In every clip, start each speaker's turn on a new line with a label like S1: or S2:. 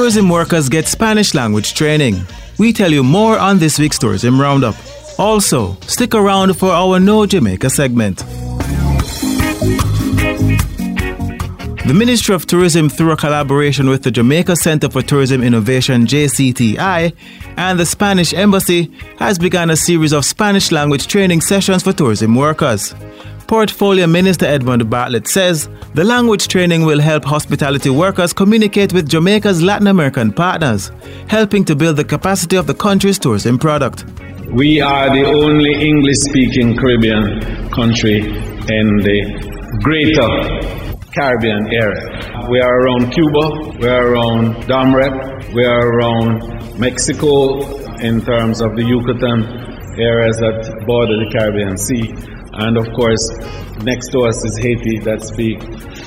S1: tourism workers get Spanish language training. We tell you more on this week's Tourism Roundup. Also, stick around for our Know Jamaica segment. The Ministry of Tourism, through a collaboration with the Jamaica Center for Tourism Innovation JCTI and the Spanish Embassy, has begun a series of Spanish language training sessions for tourism workers. Portfolio Minister Edmund Bartlett says the language training will help hospitality workers communicate with Jamaica's Latin American partners, helping to build the capacity of the country's tourism product.
S2: We are the only English-speaking Caribbean country in the greater Caribbean area. We are around Cuba, we are around Dom Rep, we are around Mexico in terms of the Yucatan areas that border the Caribbean Sea. And of course, next to us is Haiti that speak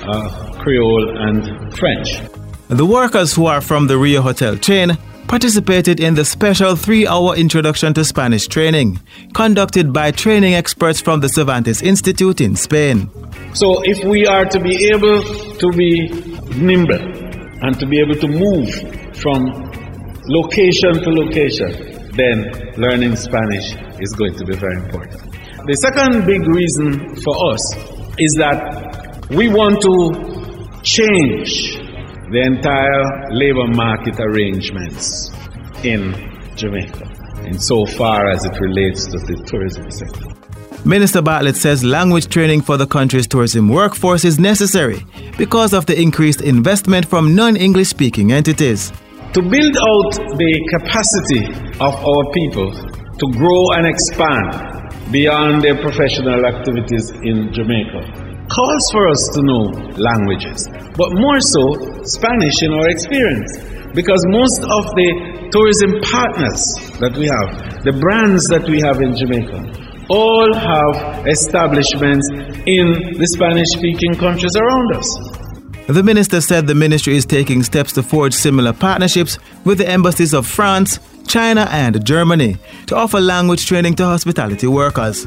S2: Creole and French.
S1: The workers who are from the Rio Hotel chain participated in the special 3-hour introduction to Spanish training, conducted by training experts from the Cervantes Institute in Spain.
S2: So if we are to be able to be nimble and to be able to move from location to location, then learning Spanish is going to be very important. The second big reason for us is that we want to change the entire labor market arrangements in Jamaica, insofar as it relates to the tourism sector.
S1: Minister Bartlett says language training for the country's tourism workforce is necessary because of the increased investment from non-English speaking entities.
S2: To build out the capacity of our people to grow and expand beyond their professional activities in Jamaica calls for us to know languages, but more so Spanish in our experience, because most of the tourism partners that we have, the brands that we have in Jamaica, all have establishments in the Spanish-speaking countries around us.
S1: The minister said the ministry is taking steps to forge similar partnerships with the embassies of France, China and Germany to offer language training to hospitality workers.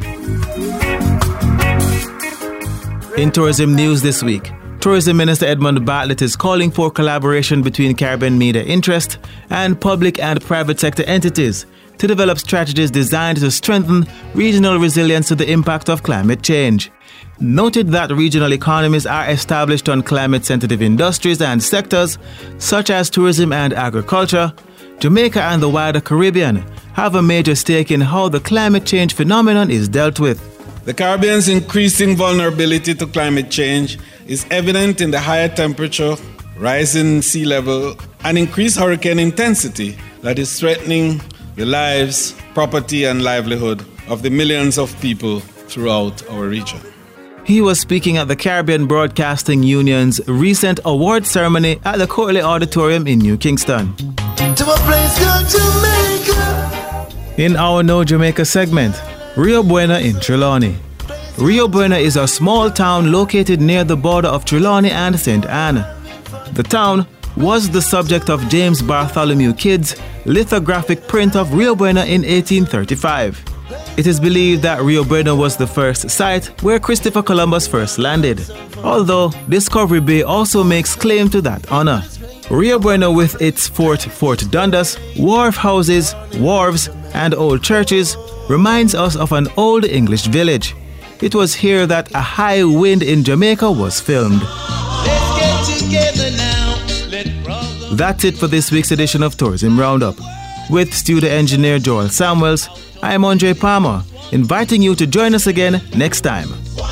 S1: In tourism news this week, Tourism Minister Edmund Bartlett is calling for collaboration between Caribbean media interest and public and private sector entities to develop strategies designed to strengthen regional resilience to the impact of climate change. Noted that regional economies are established on climate-sensitive industries and sectors such as tourism and agriculture, Jamaica and the wider Caribbean have a major stake in how the climate change phenomenon is dealt with.
S3: The Caribbean's increasing vulnerability to climate change is evident in the higher temperature, rising sea level, and increased hurricane intensity that is threatening the lives, property, and livelihood of the millions of people throughout our region.
S1: He was speaking at the Caribbean Broadcasting Union's recent award ceremony at the Courtly Auditorium in New Kingston.
S4: To a place called Jamaica.
S1: In our Know Jamaica segment, Rio Buena in Trelawney. Rio Buena is a small town located near the border of Trelawney and St. Anne. The town was the subject of James Bartholomew Kidd's lithographic print of Rio Buena in 1835. It is believed that Rio Buena was the first site where Christopher Columbus first landed, although Discovery Bay also makes claim to that honor. Rio Buena, with its Fort Dundas, wharf houses, wharves, and old churches, reminds us of an old English village. It was here that A High Wind in Jamaica was filmed.
S4: Let's get together now.
S1: That's it for this week's edition of Tourism Roundup. With studio engineer Joel Samuels, I am Andre Palmer, inviting you to join us again next time.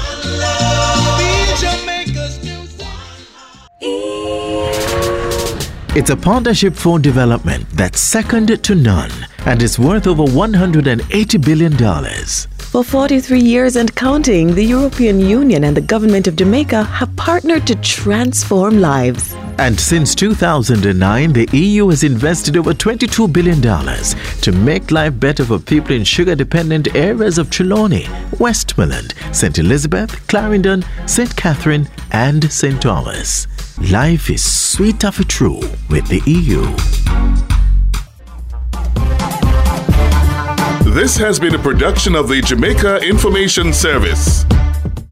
S5: It's a partnership for development that's second to none and is worth over $180 billion.
S6: For 43 years and counting, the European Union and the government of Jamaica have partnered to transform lives.
S5: And since 2009, the EU has invested over $22 billion to make life better for people in sugar-dependent areas of Trelawney, Westmoreland, St. Elizabeth, Clarendon, St. Catherine, and St. Thomas. Life is sweet of a true with the EU.
S7: This has been a production of the Jamaica Information Service.